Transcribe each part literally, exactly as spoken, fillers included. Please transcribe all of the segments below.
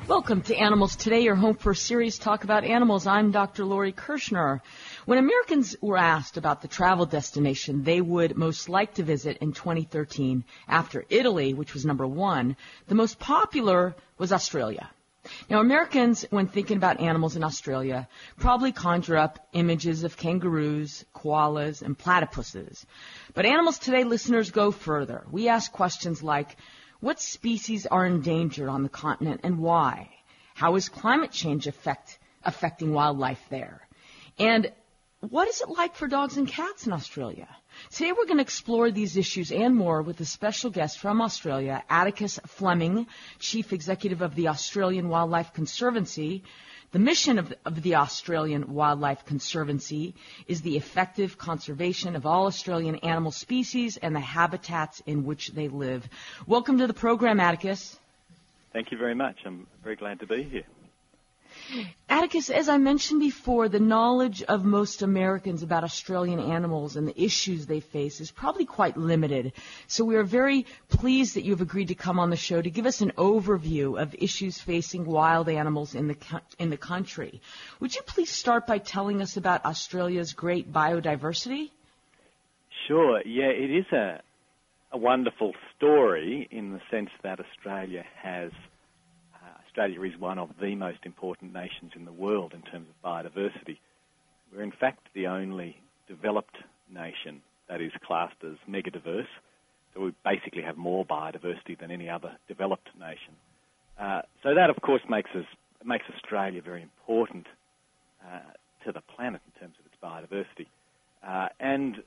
Welcome to Animals Today, your home for serious talk about animals. I'm Doctor Lori Kirshner. When Americans were asked about the travel destination they would most like to visit in twenty thirteen, after Italy, which was number one, the most popular was Australia. Now, Americans, when thinking about animals in Australia, probably conjure up images of kangaroos, koalas, and platypuses. But Animals Today listeners go further. We ask questions like, what species are endangered on the continent and why? How is climate change affect, affecting wildlife there? And what is it like for dogs and cats in Australia? Today we're going to explore these issues and more with a special guest from Australia, Atticus Fleming, Chief Executive of the Australian Wildlife Conservancy. The mission of, of the Australian Wildlife Conservancy is the effective conservation of all Australian animal species and the habitats in which they live. Welcome to the program, Atticus. Thank you very much. I'm very glad to be here. Atticus, as I mentioned before, the knowledge of most Americans about Australian animals and the issues they face is probably quite limited. So we are very pleased that you've agreed to come on the show to give us an overview of issues facing wild animals in the in the country. Would you please start by telling us about Australia's great biodiversity? Sure. Yeah, it is a, a wonderful story in the sense that Australia has Australia is one of the most important nations in the world in terms of biodiversity. We're in fact the only developed nation that is classed as megadiverse, so we basically have more biodiversity than any other developed nation. Uh, so that, of course, makes us makes Australia very important uh, to the planet in terms of its biodiversity. Uh, and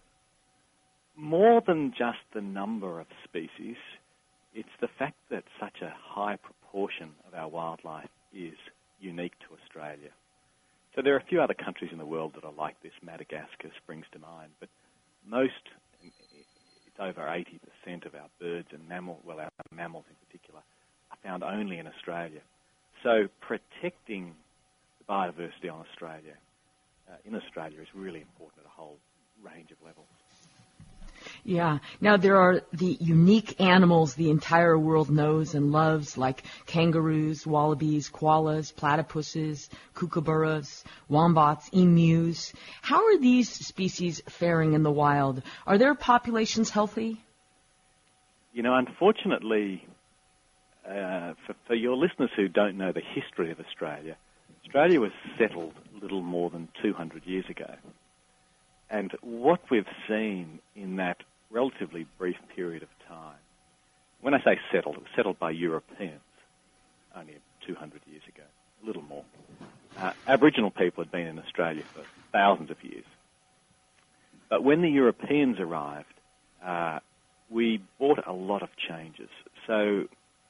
more than just the number of species, it's the fact that such a high proportion of our wildlife is unique to Australia. So there are a few other countries in the world that are like this. Madagascar springs to mind, but most, it's over eighty percent of our birds and mammal, well, our mammals in particular, are found only in Australia. So protecting the biodiversity on Australia, uh, in Australia, is really important at a whole range of levels. Yeah. Now, there are the unique animals the entire world knows and loves, like kangaroos, wallabies, koalas, platypuses, kookaburras, wombats, emus. How are these species faring in the wild? Are their populations healthy? You know, unfortunately, uh, for, for your listeners who don't know the history of Australia, Australia was settled a little more than two hundred years ago. And what we've seen in that relatively brief period of time, when I say settled, it was settled by Europeans only two hundred years ago, a little more. Uh, Aboriginal people had been in Australia for thousands of years. But when the Europeans arrived, uh, we brought a lot of changes. So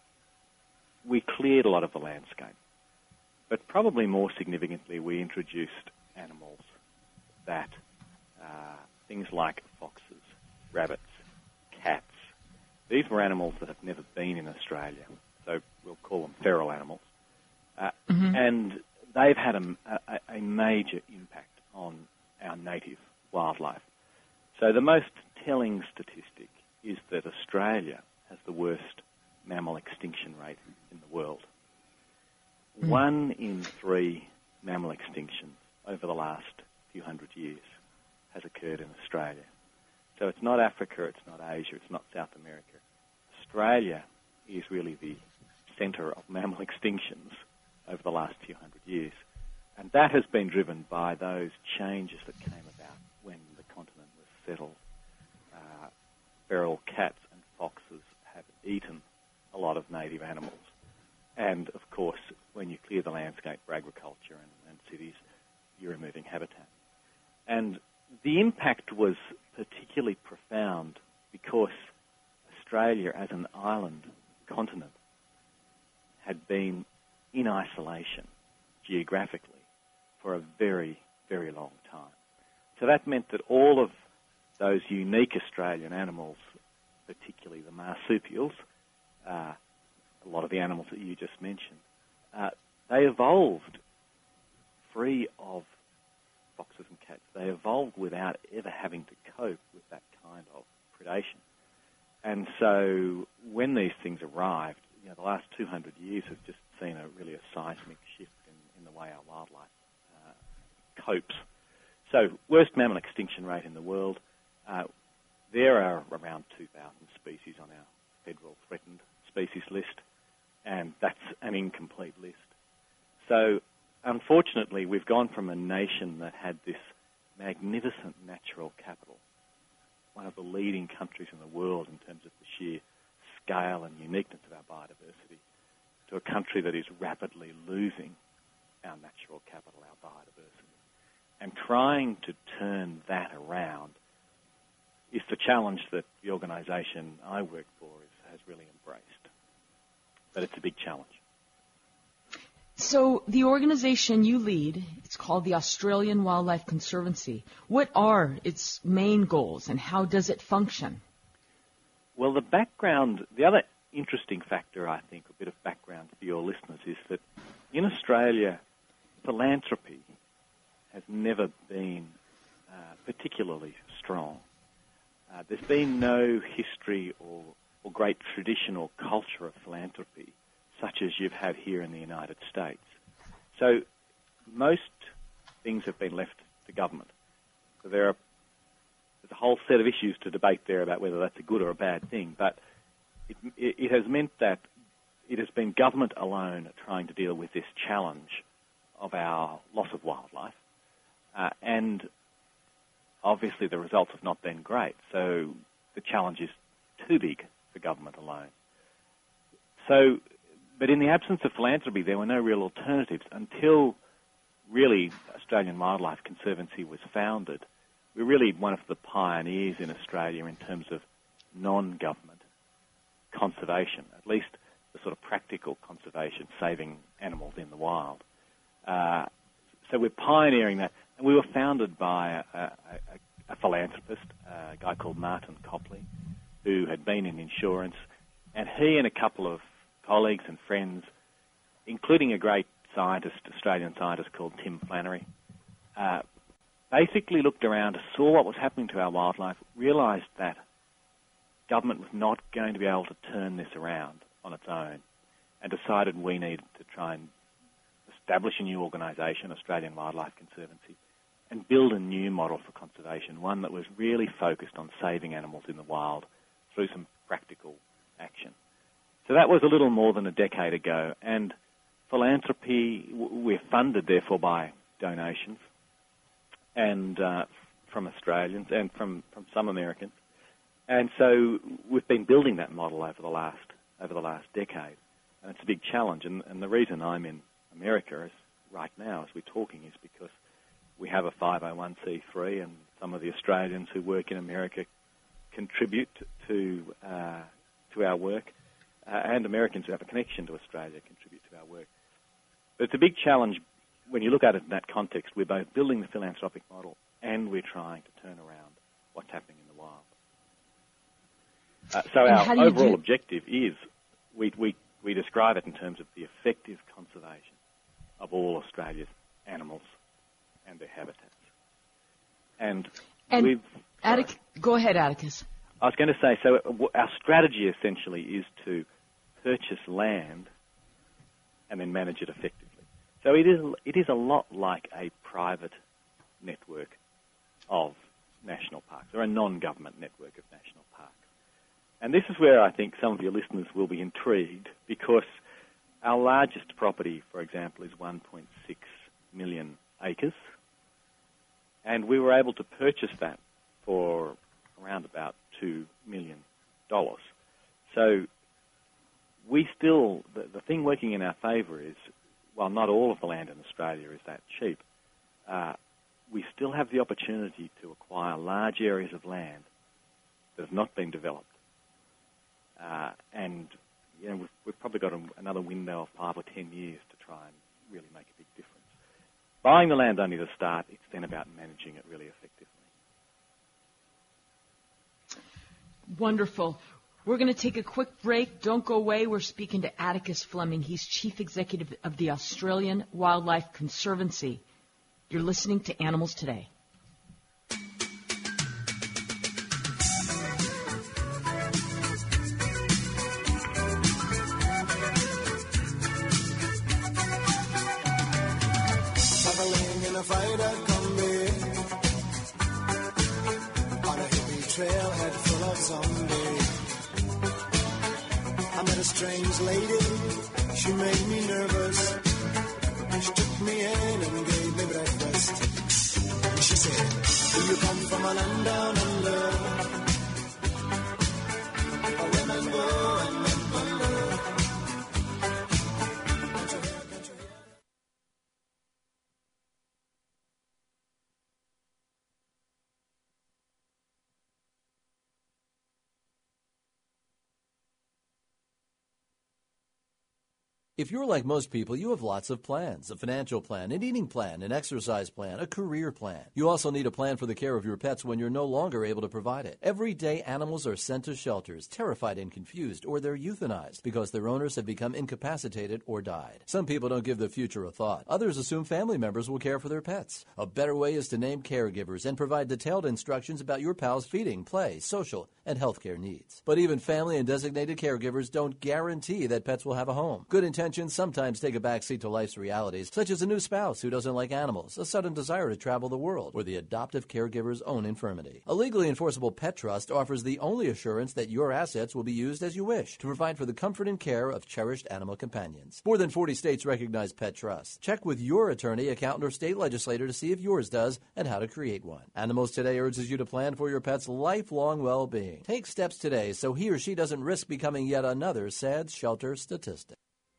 we cleared a lot of the landscape. But probably more significantly, we introduced animals that Uh, things like foxes, rabbits, cats. These were animals that have never been in Australia, so we'll call them feral animals. Uh, mm-hmm. And they've had a, a, a major impact on our native wildlife. So the most telling statistic is that Australia has the worst mammal extinction rate in the world. Mm. One in three mammal extinctions over the last few hundred years has occurred in Australia. So it's not Africa, it's not Asia, it's not South America. Australia is really the centre of mammal extinctions over the last few hundred years. And that has been driven by those changes that came about when the continent was settled. Uh, feral cats and foxes have eaten a lot of native animals. And, of course, when you clear the landscape for agriculture and, and cities, you're removing habitat. And the impact was particularly profound because Australia, as an island continent, had been in isolation geographically for a very, very long time. So that meant that all of those unique Australian animals, particularly the marsupials, uh, a lot of the animals that you just mentioned, uh, they evolved free of foxes and cats. They evolved without ever having to cope with that kind of predation. And so when these things arrived, you know, the last two hundred years have just seen a really a hopes. So, worst mammal extinction rate in the world. Uh, there are around two thousand species on our federal threatened species list, and that's an incomplete list. So, unfortunately, we've gone from a nation that had this magnificent natural capital, one of the leading countries in the world in terms of the sheer scale and uniqueness of our biodiversity, to a country that is rapidly losing our natural capital, our biodiversity. And trying to turn that around is the challenge that the organisation I work for is, has really embraced. But it's a big challenge. So the organisation you lead, it's called the Australian Wildlife Conservancy. What are its main goals and how does it function? Well, the background, the other interesting factor, I think, a bit of background for your listeners, is that in Australia, philanthropy has never been uh, particularly strong. Uh, there's been no history or, or great tradition or culture of philanthropy such as you've had here in the United States. So most things have been left to government. So there are there's a whole set of issues to debate there about whether that's a good or a bad thing, but it, it, it has meant that it has been government alone trying to deal with this challenge of our loss of wildlife, uh, and obviously the results have not been great, so the challenge is too big for government alone. So, but in the absence of philanthropy, there were no real alternatives until really Australian Wildlife Conservancy was founded. We're really one of the pioneers in Australia in terms of non-government conservation, at least the sort of practical conservation, saving animals in the wild. Uh, so we're pioneering that, and we were founded by a, a, a philanthropist, a guy called Martin Copley, who had been in insurance, and he and a couple of colleagues and friends, including a great scientist, Australian scientist called Tim Flannery, uh, basically looked around, saw what was happening to our wildlife, realised that government was not going to be able to turn this around on its own, and decided we needed to try and establish a new organisation, Australian Wildlife Conservancy, and build a new model for conservation, one that was really focused on saving animals in the wild through some practical action. So that was a little more than a decade ago, and philanthropy, we're funded therefore by donations and uh, from Australians and from, from some Americans. And so we've been building that model over the last over the last decade, and it's a big challenge. And, and the reason I'm in America is right now, as we're talking, is because we have a five oh one c three, and some of the Australians who work in America contribute to uh, to our work, uh, and Americans who have a connection to Australia contribute to our work. But it's a big challenge when you look at it in that context. We're both building the philanthropic model and we're trying to turn around what's happening in the wild. Uh, so and our overall do... objective is, we, we, we describe it in terms of the effective conservation of all Australia's animals and their habitats. And, and we've... Attic- go ahead, Atticus. I was going to say, so our strategy essentially is to purchase land and then manage it effectively. So it is, it is a lot like a private network of national parks, or a non-government network of national parks. And this is where I think some of your listeners will be intrigued, because our largest property, for example, is one point six million acres, and we were able to purchase that for around about two million dollars. So we still, the, the thing working in our favour is, while not all of the land in Australia is that cheap, uh, we still have the opportunity to acquire large areas of land that have not been developed. Uh, and you know, we've, we've probably got a, another window of five or ten years to try and really make a big difference. Buying the land only the start, it's then about managing it really effectively. Wonderful. We're going to take a quick break. Don't go away. We're speaking to Atticus Fleming. He's Chief Executive of the Australian Wildlife Conservancy. You're listening to Animals Today. Traveling in a freighter strange lady, she made me nervous. She took me in and gave me breakfast. And she said, do you come from a land down under? A women go and men wonder. If you're like most people, you have lots of plans, a financial plan, an eating plan, an exercise plan, a career plan. You also need a plan for the care of your pets when you're no longer able to provide it. Every day, animals are sent to shelters, terrified and confused, or they're euthanized because their owners have become incapacitated or died. Some people don't give the future a thought. Others assume family members will care for their pets. A better way is to name caregivers and provide detailed instructions about your pal's feeding, play, social, and healthcare needs. But even family and designated caregivers don't guarantee that pets will have a home. Good intentions sometimes take a backseat to life's realities, such as a new spouse who doesn't like animals, a sudden desire to travel the world, or the adoptive caregiver's own infirmity. A legally enforceable pet trust offers the only assurance that your assets will be used as you wish to provide for the comfort and care of cherished animal companions. More than forty states recognize pet trusts. Check with your attorney, accountant, or state legislator to see if yours does and how to create one. Animals Today urges you to plan for your pet's lifelong well-being. Take steps today so he or she doesn't risk becoming yet another sad shelter statistic.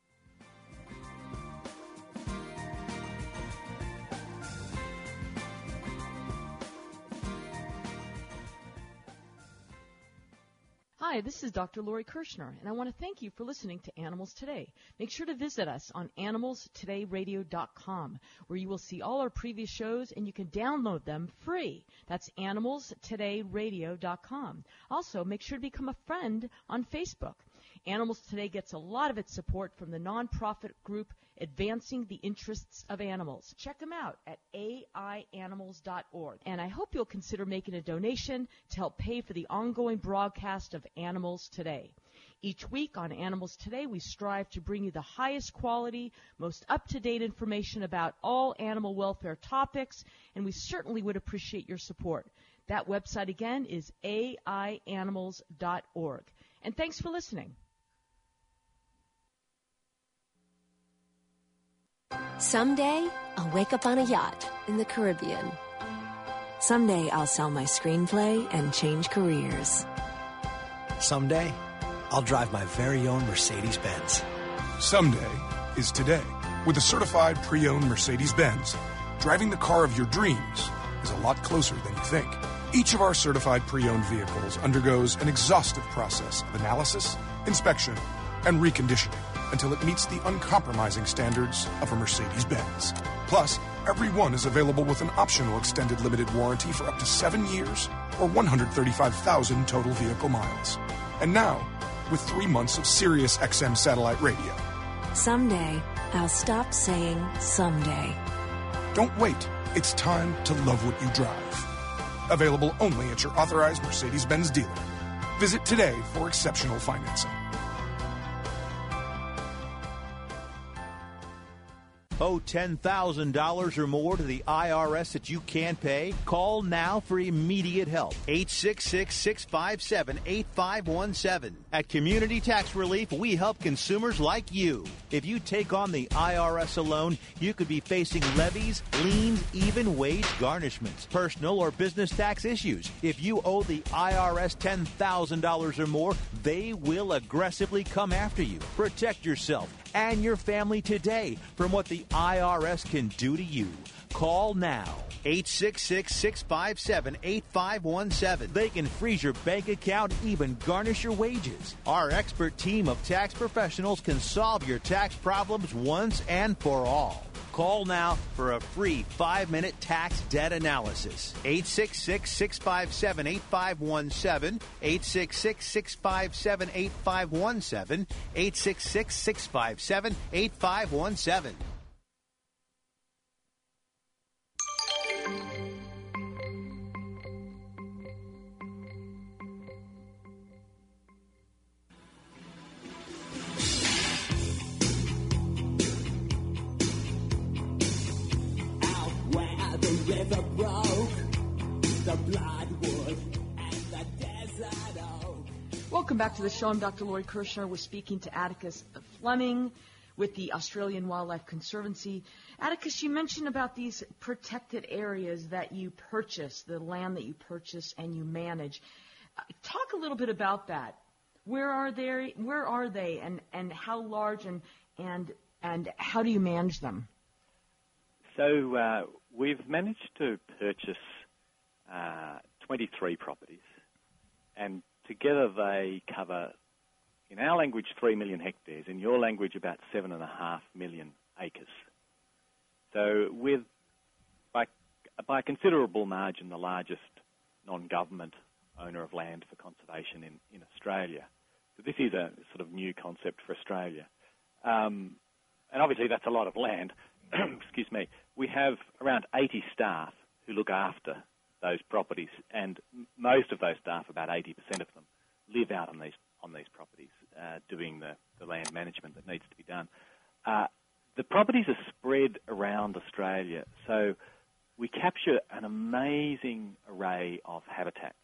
Hi, this is Doctor Lori Kirshner, and I want to thank you for listening to Animals Today. Make sure to visit us on animals today radio dot com, where you will see all our previous shows, and you can download them free. That's animals today radio dot com. Also, make sure to become a friend on Facebook. Animals Today gets a lot of its support from the nonprofit group Advancing the Interests of Animals. Check them out at A I animals dot org. And I hope you'll consider making a donation to help pay for the ongoing broadcast of Animals Today. Each week on Animals Today, we strive to bring you the highest quality, most up-to-date information about all animal welfare topics, and we certainly would appreciate your support. That website again is A I animals dot org. And thanks for listening. Someday, I'll wake up on a yacht in the Caribbean. Someday, I'll sell my screenplay and change careers. Someday, I'll drive my very own Mercedes-Benz. Someday is today. With a certified pre-owned Mercedes-Benz, driving the car of your dreams is a lot closer than you think. Each of our certified pre-owned vehicles undergoes an exhaustive process of analysis, inspection, and reconditioning until it meets the uncompromising standards of a Mercedes-Benz. Plus, every one is available with an optional extended limited warranty for up to seven years or one hundred thirty-five thousand total vehicle miles. And now, with three months of Sirius X M satellite radio. Someday, I'll stop saying someday. Don't wait. It's time to love what you drive. Available only at your authorized Mercedes-Benz dealer. Visit today for exceptional financing. Owe ten thousand dollars or more to the I R S that you can't pay? Call now for immediate help. eight six six, six five seven, eight five one seven. At Community Tax Relief, we help consumers like you. If you take on the I R S alone, you could be facing levies, liens, even wage garnishments, personal or business tax issues. If you owe the I R S ten thousand dollars or more, they will aggressively come after you. Protect yourself and your family today from what the I R S can do to you. Call now. eight six six, six five seven, eight five one seven. They can freeze your bank account, even garnish your wages. Our expert team of tax professionals can solve your tax problems once and for all. Call now for a free five-minute tax debt analysis. eight six six, six five seven, eight five one seven. eight six six, six five seven, eight five one seven. eight six six, six five seven, eight five one seven. River broke, the bloodwood and the desert oak. Welcome Welcome back to the show. I'm Doctor Lori Kirshner. We're speaking to Atticus Fleming with the Australian Wildlife Conservancy. Atticus, you mentioned about these protected areas that you purchase, the land that you purchase and you manage. Uh, talk a little bit about that. Where are they? Where are they, and, and how large, and and and how do you manage them? So uh, we've managed to purchase uh, twenty-three properties, and together they cover, in our language, three million hectares. In your language, about seven and a half million acres. So, with by by a considerable margin, the largest non-government owner of land for conservation in, in Australia. So this is a sort of new concept for Australia. Um, and obviously that's a lot of land. Excuse me. We have around eighty staff who look after those properties, and m- most of those staff, about eighty percent of them, live out on these on these properties, uh, doing the, the land management that needs to be done. Uh, the properties are spread around Australia, so we capture an amazing array of habitats.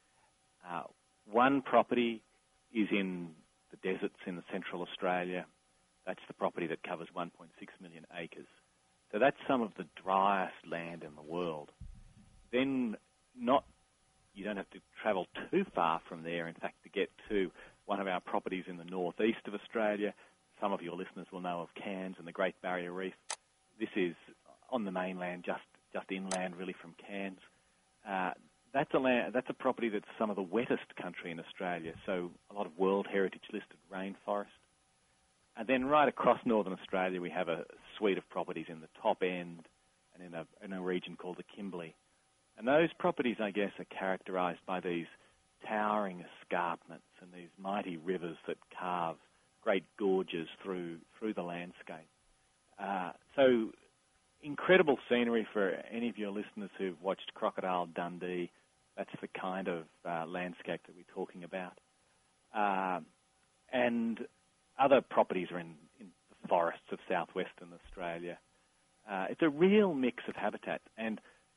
Uh, one property is in the deserts in the central Australia. That's the property that covers one point six million acres. So that's some of the driest land in the world. Then not, you don't have to travel too far from there, in fact, to get to one of our properties in the northeast of Australia. Some of your listeners will know of Cairns and the Great Barrier Reef. This is on the mainland, just, just inland really from Cairns. Uh, That's a land, that's a property that's some of the wettest country in Australia, so a lot of World Heritage listed rainforest. And then right across northern Australia, we have a suite of properties in the top end and in a, in a region called the Kimberley. And those properties, I guess, are characterised by these towering escarpments and these mighty rivers that carve great gorges through through the landscape. Uh, so incredible scenery for any of your listeners who've watched Crocodile Dundee. That's the kind of uh, landscape that we're talking about. Uh, and other properties are in, in the forests of southwestern Australia. Uh, it's a real mix of habitat, and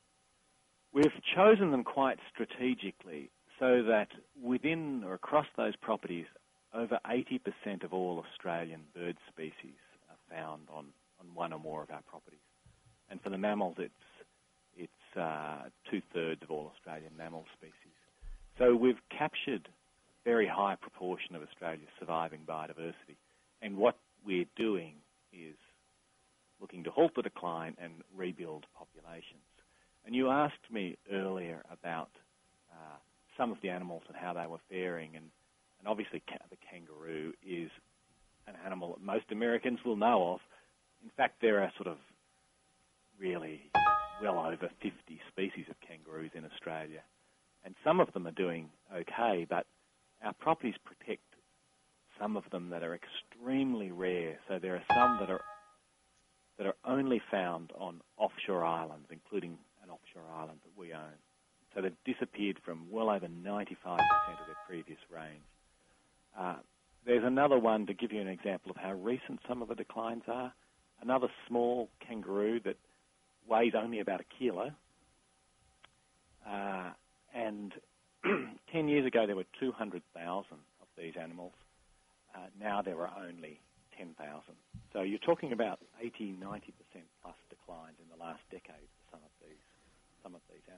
we've chosen them quite strategically so that within or across those properties, over eighty percent of all Australian bird species are found on, on one or more of our properties. And for the mammals, it's it's uh, two-thirds of all Australian mammal species. So we've captured a very high proportion of Australia's surviving biodiversity. And what we're doing is looking to halt the decline and rebuild populations. And you asked me earlier about uh, some of the animals and how they were faring. And, and obviously ca- the kangaroo is an animal that most Americans will know of. In fact, there are sort of really well over fifty species of kangaroos in Australia, and some of them are doing okay, but our properties protect some of them that are extremely rare. So there are some that are that are only found on offshore islands, including an offshore island that we own. So they've disappeared from well over ninety-five percent of their previous range. Uh, there's another one to give you an example of how recent some of the declines are. Another small kangaroo that weighs only about a kilo. Uh, and ten years ago, there were two hundred thousand of these animals. Uh, now there are only ten thousand. So you're talking about eighty, ninety percent plus declines in the last decade for some of these, some of these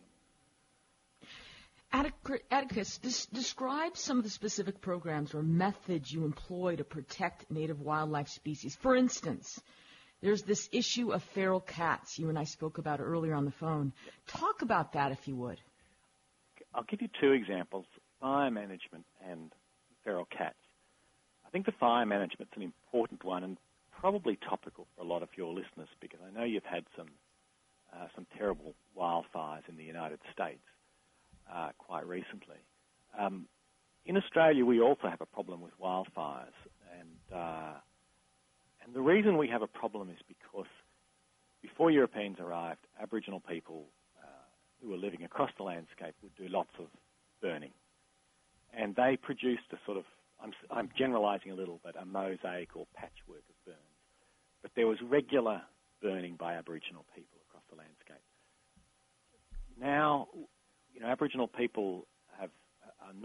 animals. Atticus, des- describe some of the specific programs or methods you employ to protect native wildlife species. For instance, there's this issue of feral cats you and I spoke about earlier on the phone. Talk about that, if you would. I'll give you two examples, fire management and feral cats. I think the fire management's an important one and probably topical for a lot of your listeners, because I know you've had some uh, some terrible wildfires in the United States uh, quite recently. Um, in Australia, we also have a problem with wildfires, and uh, And the reason we have a problem is because before Europeans arrived, Aboriginal people uh, who were living across the landscape would do lots of burning. And they produced a sort of, I'm, I'm generalising a little, but a mosaic or patchwork of burns. But there was regular burning by Aboriginal people across the landscape. Now, you know, Aboriginal people have are not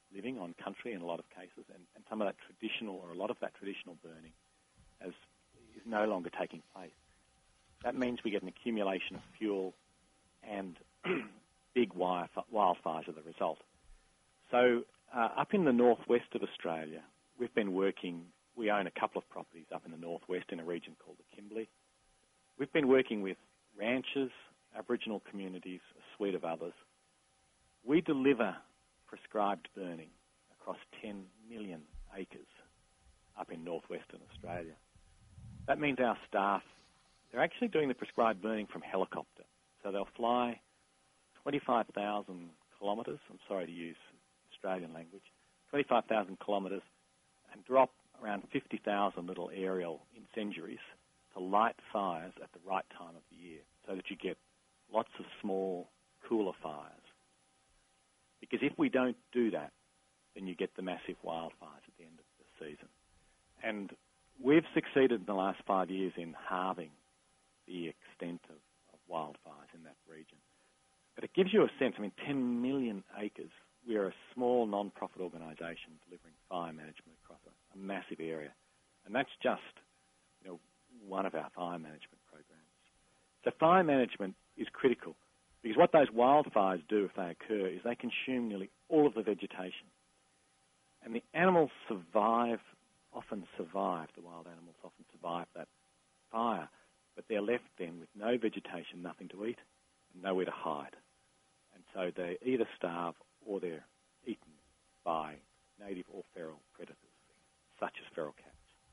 living on country in a lot of cases, and, and some of that traditional, or a lot of that traditional burning as, is no longer taking place. That means we get an accumulation of fuel and big wildfires are the result. So uh, up in the northwest of Australia, we've been working, we own a couple of properties up in the northwest in a region called the Kimberley. We've been working with ranchers, Aboriginal communities, a suite of others. We deliver prescribed burning across ten million acres up in northwestern Australia. That means our staff, they're actually doing the prescribed burning from helicopter. So they'll fly twenty-five thousand kilometres, I'm sorry to use Australian language, twenty-five thousand kilometres, and drop around fifty thousand little aerial incendiaries to light fires at the right time of the year so that you get lots of small, cooler fires. Because if we don't do that, then you get the massive wildfires at the end of the season. And we've succeeded in the last five years in halving the extent of, of wildfires in that region. But it gives you a sense, I mean, ten million acres. We are a small non-profit organisation delivering fire management across a, a massive area. And that's just, you know, one of our fire management programs. So fire management is critical because what those wildfires do if they occur is they consume nearly all of the vegetation. And the animals survive, often survive, the wild animals often survive that fire, but they're left then with no vegetation, nothing to eat, and nowhere to hide. And so they either starve or they're eaten by native or feral predators, such as feral cats.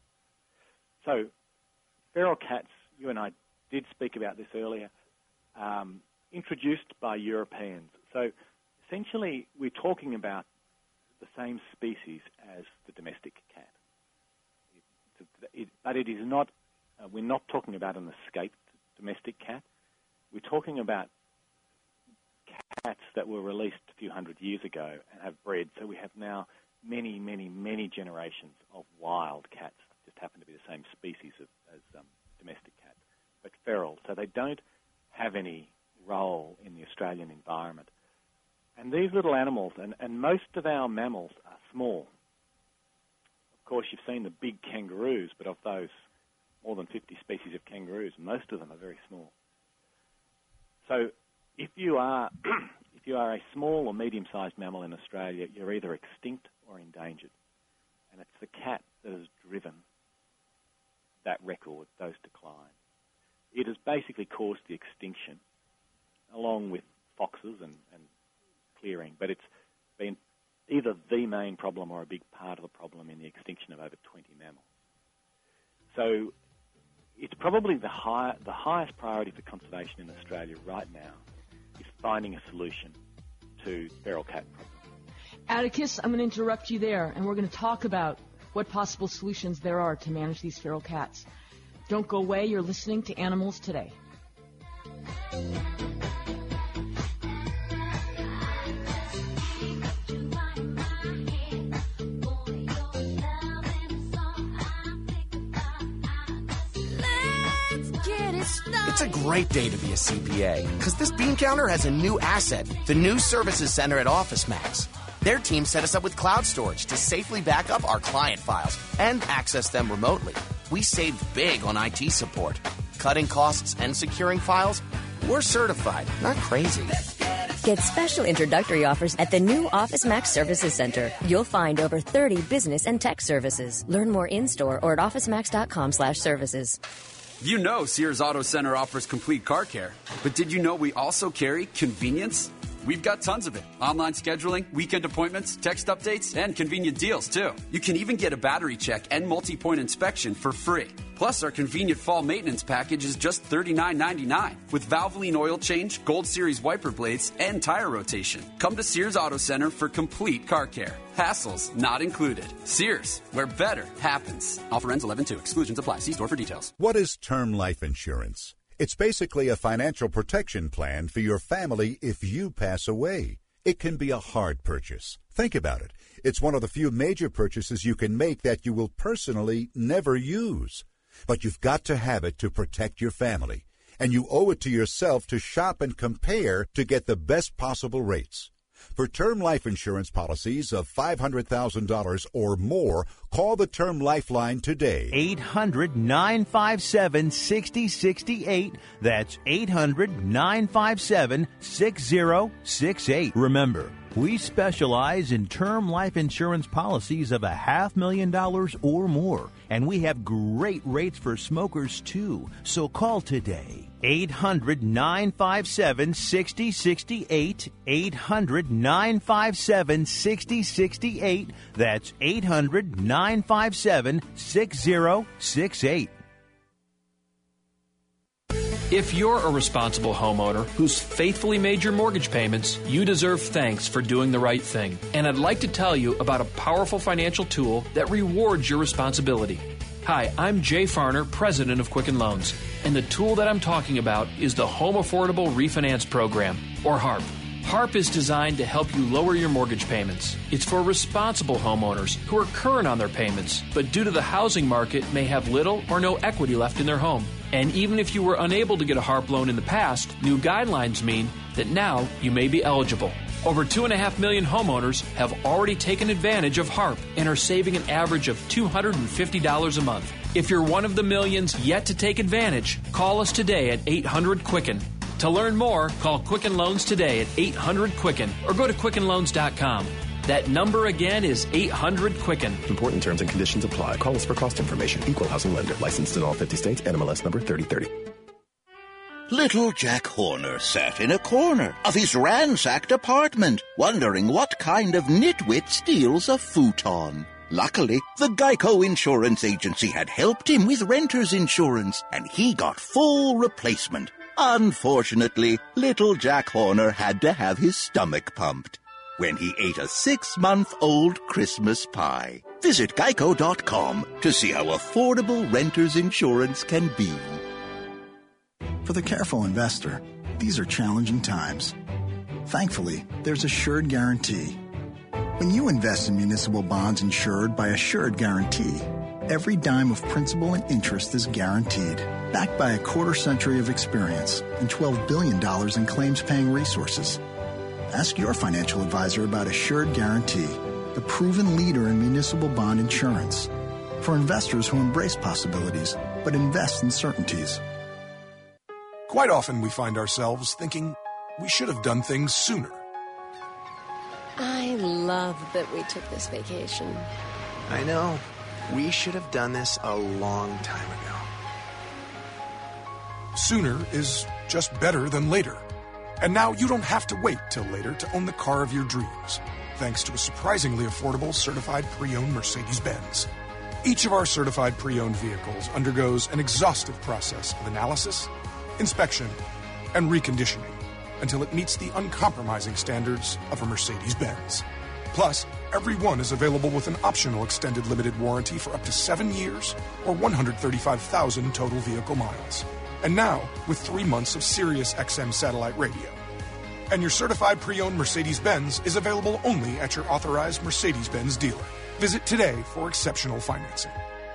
So feral cats, you and I did speak about this earlier, um, introduced by Europeans. So essentially we're talking about the same species as the domestic cat. It, it, but it is not, uh, we're not talking about an escaped domestic cat. We're talking about cats that were released a few hundred years ago and have bred. So we have now many, many, many generations of wild cats, just happen to be the same species of, as um, domestic cats, but feral. So they don't have any role in the Australian environment. And these little animals, and, and most of our mammals are small. Of course, you've seen the big kangaroos, but of those more than fifty species of kangaroos, most of them are very small. So if you are if you are a small or medium-sized mammal in Australia, you're either extinct or endangered. And it's the cat that has driven that record, those declines. It has basically caused the extinction, along with foxes and, and clearing, but it's been either the main problem or a big part of the problem in the extinction of over twenty mammals. So it's probably the, high, the highest priority for conservation in Australia right now is finding a solution to feral cat problems. Atticus, I'm going to interrupt you there, and we're going to talk about what possible solutions there are to manage these feral cats. Don't go away. You're listening to Animals Today. It's a great day to be a C P A because this bean counter has a new asset, the new Services Center at OfficeMax. Their team set us up with cloud storage to safely back up our client files and access them remotely. We saved big on I T support. Cutting costs and securing files, we're certified, not crazy. Get special introductory offers at the new OfficeMax Services Center. You'll find over thirty business and tech services. Learn more in-store or at officemax.com slash services. You know Sears Auto Center offers complete car care, but did you know we also carry convenience? We've got tons of it. Online scheduling, weekend appointments, text updates, and convenient deals, too. You can even get a battery check and multi-point inspection for free. Plus, our convenient fall maintenance package is just thirty-nine ninety-nine with Valvoline oil change, Gold Series wiper blades, and tire rotation. Come to Sears Auto Center for complete car care. Hassles not included. Sears, where better happens. Offer ends eleven two. Exclusions apply. See store for details. What is term life insurance? It's basically a financial protection plan for your family if you pass away. It can be a hard purchase. Think about it. It's one of the few major purchases you can make that you will personally never use. But you've got to have it to protect your family. And you owe it to yourself to shop and compare to get the best possible rates. For term life insurance policies of five hundred thousand dollars or more, call the Term Lifeline today. eight hundred, nine five seven, six zero six eight. That's eight hundred, nine five seven, six zero six eight. Remember, we specialize in term life insurance policies of a half million dollars or more, and we have great rates for smokers, too. So call today. eight hundred, nine five seven, six zero six eight. eight hundred, nine five seven, six zero six eight. That's eight hundred, nine five seven, six zero six eight. If you're a responsible homeowner who's faithfully made your mortgage payments, you deserve thanks for doing the right thing. And I'd like to tell you about a powerful financial tool that rewards your responsibility. Hi, I'm Jay Farner, president of Quicken Loans, and the tool that I'm talking about is the Home Affordable Refinance Program, or HARP. HARP is designed to help you lower your mortgage payments. It's for responsible homeowners who are current on their payments, but due to the housing market may have little or no equity left in their home. And even if you were unable to get a HARP loan in the past, new guidelines mean that now you may be eligible. Over two point five million homeowners have already taken advantage of HARP and are saving an average of two hundred fifty dollars a month. If you're one of the millions yet to take advantage, call us today at eight hundred Quicken. To learn more, call Quicken Loans today at eight hundred Quicken or go to quicken loans dot com. That number again is eight hundred Quicken. Important terms and conditions apply. Call us for cost information. Equal housing lender. Licensed in all fifty states. N M L S number thirty thirty. Little Jack Horner sat in a corner of his ransacked apartment, wondering what kind of nitwit steals a futon. Luckily, the Geico Insurance Agency had helped him with renter's insurance, and he got full replacement. Unfortunately, little Jack Horner had to have his stomach pumped when he ate a six-month-old Christmas pie. Visit geico dot com to see how affordable renter's insurance can be. For the careful investor, these are challenging times. Thankfully, there's Assured Guarantee. When you invest in municipal bonds insured by Assured Guarantee, every dime of principal and interest is guaranteed, backed by a quarter century of experience and twelve billion dollars in claims-paying resources. Ask your financial advisor about Assured Guarantee, the proven leader in municipal bond insurance. For investors who embrace possibilities but invest in certainties. Quite often we find ourselves thinking we should have done things sooner. I love that we took this vacation. I know. We should have done this a long time ago. Sooner is just better than later. And now you don't have to wait till later to own the car of your dreams, thanks to a surprisingly affordable certified pre-owned Mercedes-Benz. Each of our certified pre-owned vehicles undergoes an exhaustive process of analysis, inspection, and reconditioning until it meets the uncompromising standards of a Mercedes-Benz. Plus, every one is available with an optional extended limited warranty for up to seven years or one hundred thirty-five thousand total vehicle miles. And now, with three months of Sirius X M satellite radio. And your certified pre-owned Mercedes-Benz is available only at your authorized Mercedes-Benz dealer. Visit today for exceptional financing.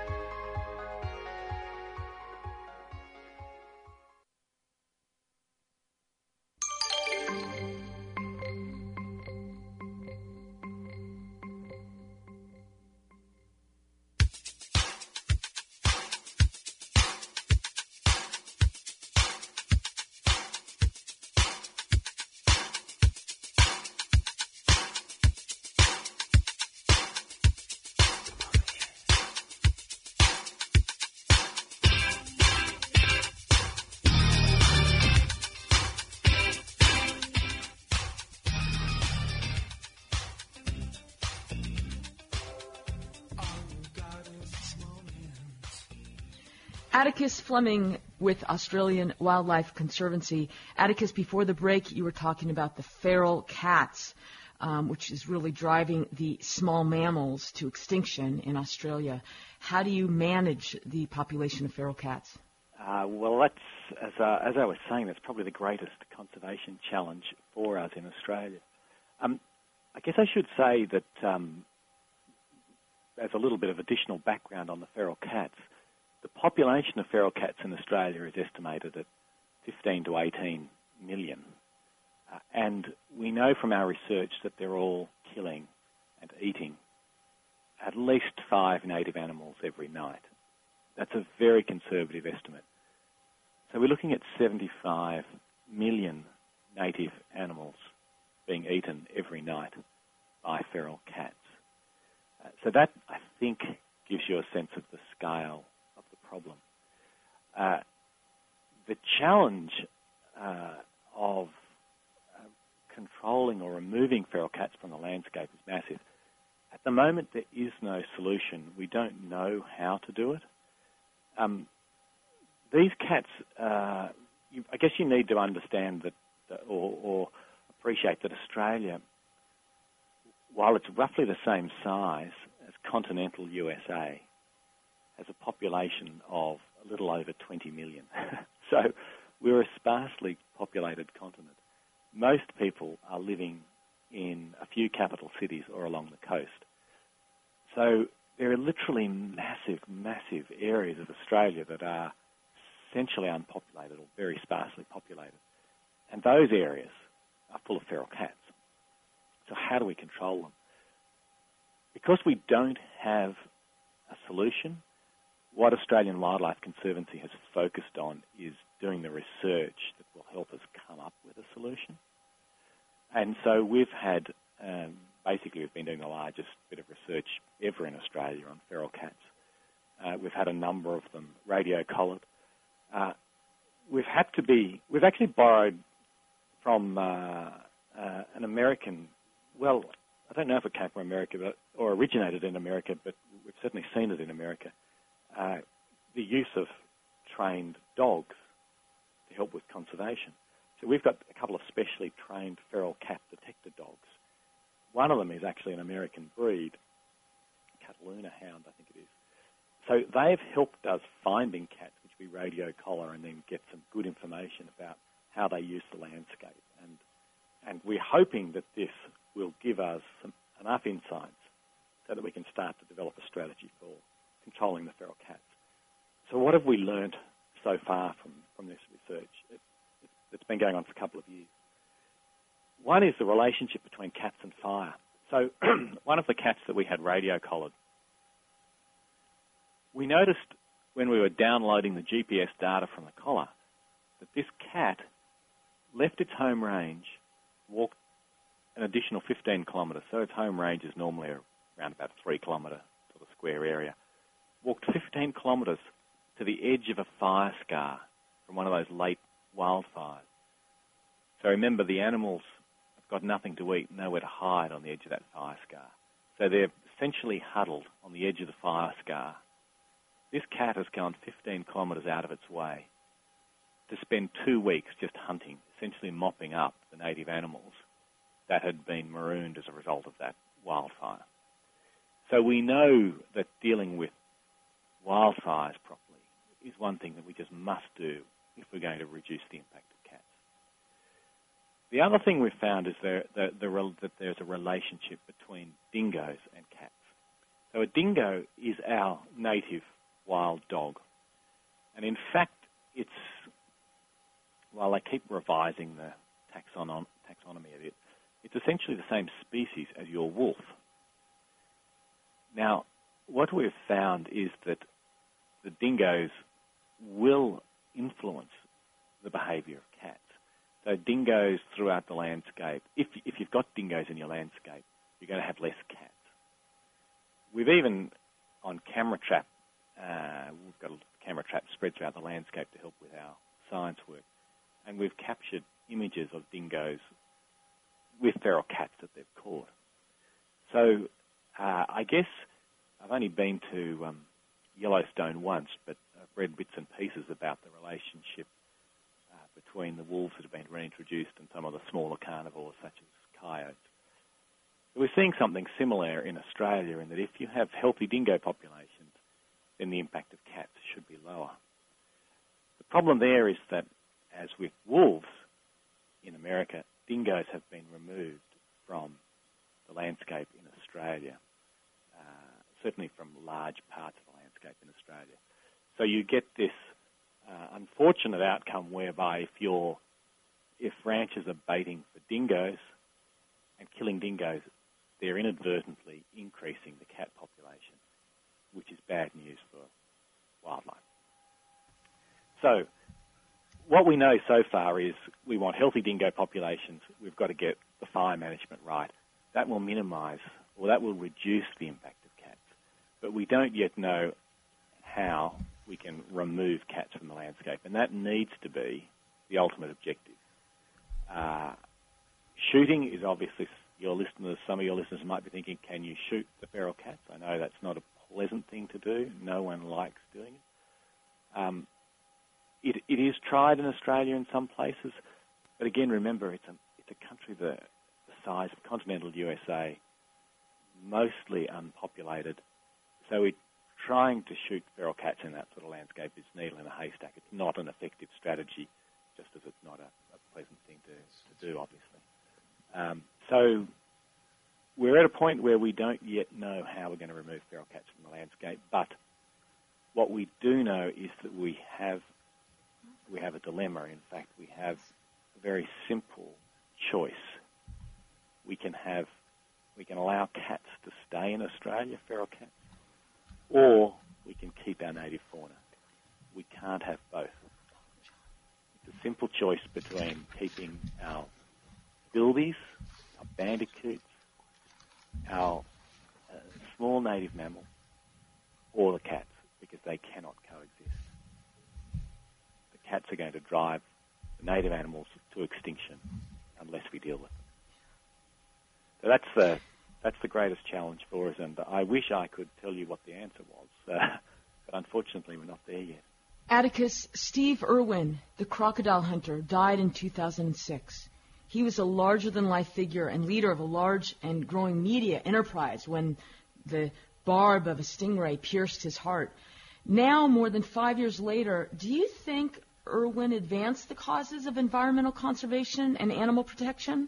Atticus Fleming with Australian Wildlife Conservancy. Atticus, before the break, you were talking about the feral cats, um, which is really driving the small mammals to extinction in Australia. How do you manage the population of feral cats? Uh, well, that's, as, uh, as I was saying, that's probably the greatest conservation challenge for us in Australia. Um, I guess I should say that um, as a little bit of additional background on the feral cats, the population of feral cats in Australia is estimated at fifteen to eighteen million. Uh, and we know from our research that they're all killing and eating at least five native animals every night. That's a very conservative estimate. So we're looking at seventy-five million native animals being eaten every night by feral cats. Uh, so that, I think, gives you a sense of the scale of the problem. Uh, the challenge uh, of uh, controlling or removing feral cats from the landscape is massive. At the moment, there is no solution. We don't know how to do it. Um, these cats, uh, you, I guess you need to understand that, that or, or appreciate that Australia, while it's roughly the same size as continental U S A, has a population of a little over twenty million. So we're a sparsely populated continent. Most people are living in a few capital cities or along the coast. So there are literally massive, massive areas of Australia that are essentially unpopulated or very sparsely populated. And those areas are full of feral cats. So how do we control them? Because we don't have a solution, what Australian Wildlife Conservancy has focused on is doing the research that will help us come up with a solution. And so we've had, um, basically we've been doing the largest bit of research ever in Australia on feral cats. Uh, we've had a number of them radio-collared. Uh, we've had to be, we've actually borrowed from uh, uh, an American, well, I don't know if it came from America but, or originated in America, but we've certainly seen it in America, uh, the use of trained dogs to help with conservation. So we've got a couple of specially trained feral cat detector dogs. One of them is actually an American breed, Cataluna Hound, I think it is. So they've helped us finding cats, which we radio collar and then get some good information about how they use the landscape. And and we're hoping that this will give us some, enough insights so that we can start to develop a strategy for controlling the feral cats. So what have we learned so far from, from this research? It, it, it's been going on for a couple of years. One is the relationship between cats and fire. So one of the cats that we had radio collared, we noticed when we were downloading the G P S data from the collar that this cat left its home range, walked an additional fifteen kilometres, so its home range is normally around about three kilometre sort of square area, walked fifteen kilometres to the edge of a fire scar from one of those late wildfires. So remember, the animals have got nothing to eat, nowhere to hide on the edge of that fire scar. So they're essentially huddled on the edge of the fire scar. This cat has gone fifteen kilometres out of its way to spend two weeks just hunting, essentially mopping up the native animals that had been marooned as a result of that wildfire. So we know that dealing with wildfires properly is one thing that we just must do if we're going to reduce the impact of cats. The other thing we've found is there, the, the, that there's a relationship between dingoes and cats. So a dingo is our native wild dog. And in fact, it's, while they keep revising the taxonom, taxonomy of it, it's essentially the same species as your wolf. Now, what we've found is that the dingoes will influence the behaviour of cats. So dingoes throughout the landscape, if, if you've got dingoes in your landscape, you're going to have less cats. We've even, on camera trap, uh, we've got a camera trap spread throughout the landscape to help with our science work, and we've captured images of dingoes with feral cats that they've caught. So uh, I guess I've only been to um, Yellowstone once, but I've read bits and pieces about the relationship uh, between the wolves that have been reintroduced and some of the smaller carnivores such as coyotes. So we're seeing something similar in Australia in that if you have healthy dingo populations, then the impact of cats should be lower. The problem there is that, as with wolves in America, dingoes have been removed from the landscape in Australia, uh, certainly from large parts of the landscape in Australia. So you get this uh, unfortunate outcome whereby if you're if ranchers are baiting for dingoes and killing dingoes, they're inadvertently increasing the cat population, which is bad news for wildlife. So what we know so far is we want healthy dingo populations. We've got to get the fire management right. That will minimise, or that will reduce the impact of cats. But we don't yet know how we can remove cats from the landscape, and that needs to be the ultimate objective. Uh, shooting is obviously, your listeners, some of your listeners might be thinking, can you shoot the feral cats? I know that's not a pleasant thing to do. No one likes doing it. Um, it, it is tried in Australia in some places, but again, remember, it's a, it's a country the, the size of continental U S A, mostly unpopulated, so we're trying to shoot feral cats in that sort of landscape is needle in a haystack. It's not an effective strategy, just as it's not a, a pleasant thing to, to do, obviously. Um, so we're at a point where we don't yet know how we're going to remove feral cats from the landscape, but what we do know is that we have we have a dilemma. In fact, we have a very simple choice. We can have we can allow cats to stay in Australia, feral cats, or we can keep our native fauna. We can't have both. It's a simple choice between keeping our bilbies, our bandicoots, our uh, small native mammals, or the cats, because they cannot coexist. The cats are going to drive the native animals to extinction unless we deal with them. So that's the that's the greatest challenge for us, and I wish I could tell you what the answer was, uh, but unfortunately we're not there yet. Atticus, Steve Irwin, the crocodile hunter, died in two thousand six. He was a larger-than-life figure and leader of a large and growing media enterprise when the barb of a stingray pierced his heart. Now, more than five years later, do you think Irwin advanced the causes of environmental conservation and animal protection?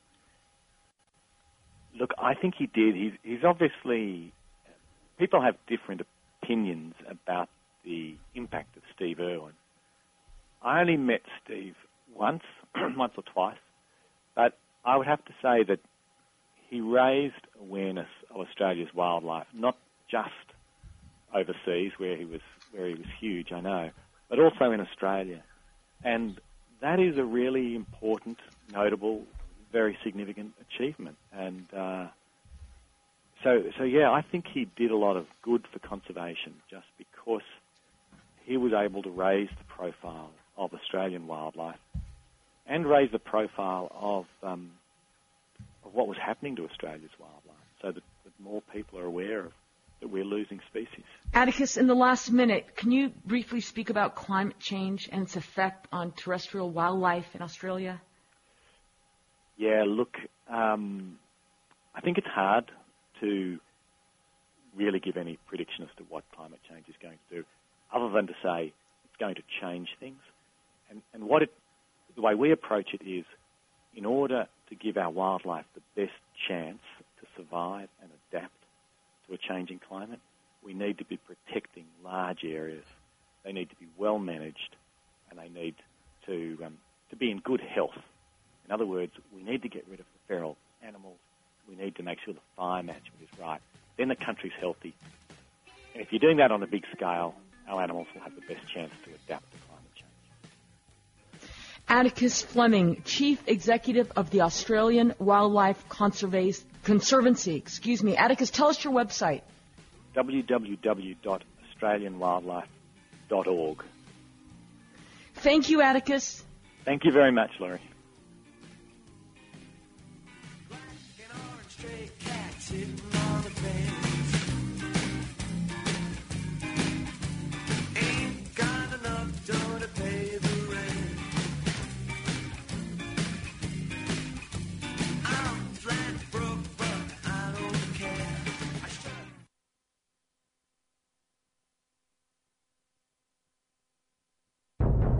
Look, I think he did. He's, he's obviously... People have different opinions about the impact of Steve Irwin. I only met Steve once, once or twice, but I would have to say that he raised awareness of Australia's wildlife, not just overseas where he was where he was huge, I know, but also in Australia. And that is a really important, notable, very significant achievement. And uh, so, so yeah, I think he did a lot of good for conservation just because he was able to raise the profile of Australian wildlife and raise the profile of, um, of what was happening to Australia's wildlife so that, that more people are aware of that we're losing species. Atticus, in the last minute, can you briefly speak about climate change and its effect on terrestrial wildlife in Australia? Yeah, look, um, I think it's hard to really give any prediction as to what climate change is going to do, other than to say it's going to change things. And, and what it, the way we approach it is, in order to give our wildlife the best chance to survive and adapt to a changing climate, we need to be protecting large areas. They need to be well managed, and they need to um, to be in good health. In other words, we need to get rid of the feral animals. We need to make sure the fire management is right. Then the country's healthy. And if you're doing that on a big scale, our animals will have the best chance to adapt to climate change. Atticus Fleming, Chief Executive of the Australian Wildlife Conserva- Conservancy. Excuse me. Atticus, tell us your website. w w w dot australian wildlife dot org. Thank you, Atticus. Thank you very much, Laurie.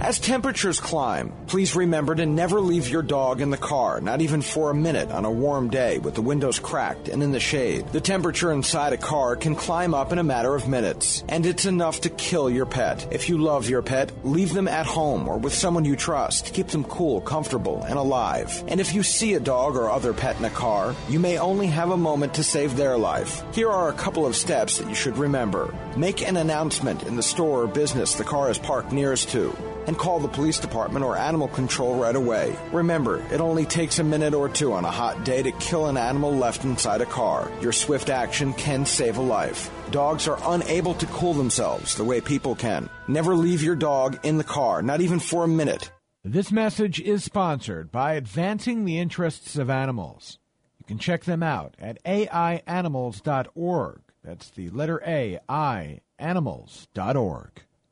As temperatures climb, please remember to never leave your dog in the car, not even for a minute on a warm day with the windows cracked and in the shade. The temperature inside a car can climb up in a matter of minutes, and it's enough to kill your pet. If you love your pet, leave them at home or with someone you trust. Keep them cool, comfortable, and alive. And if you see a dog or other pet in a car, you may only have a moment to save their life. Here are a couple of steps that you should remember. Make an announcement in the store or business the car is parked nearest to, and call the police department or animal control right away. Remember, it only takes a minute or two on a hot day to kill an animal left inside a car. Your swift action can save a life. Dogs are unable to cool themselves the way people can. Never leave your dog in the car, not even for a minute. This message is sponsored by Advancing the Interests of Animals. You can check them out at A I animals dot org. That's the letter A, I, animals dot org.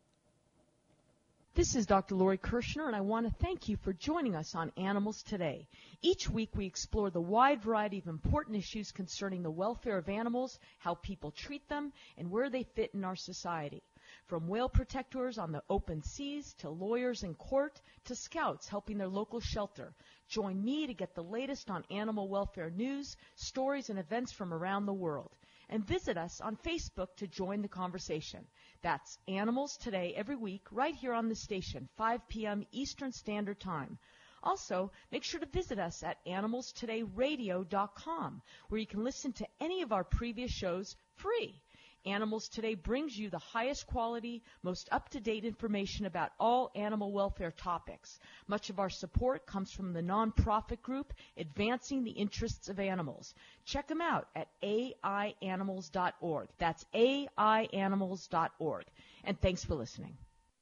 This is Doctor Lori Kirshner, and I want to thank you for joining us on Animals Today. Each week we explore the wide variety of important issues concerning the welfare of animals, how people treat them, and where they fit in our society. From whale protectors on the open seas, to lawyers in court, to scouts helping their local shelter. Join me to get the latest on animal welfare news, stories, and events from around the world. And visit us on Facebook to join the conversation. That's Animals Today every week right here on the station, five p.m. Eastern Standard Time. Also, make sure to visit us at animals today radio dot com, where you can listen to any of our previous shows free. Animals Today brings you the highest quality, most up-to-date information about all animal welfare topics. Much of our support comes from the nonprofit group Advancing the Interests of Animals. Check them out at A I animals dot org. That's A I animals dot org. And thanks for listening.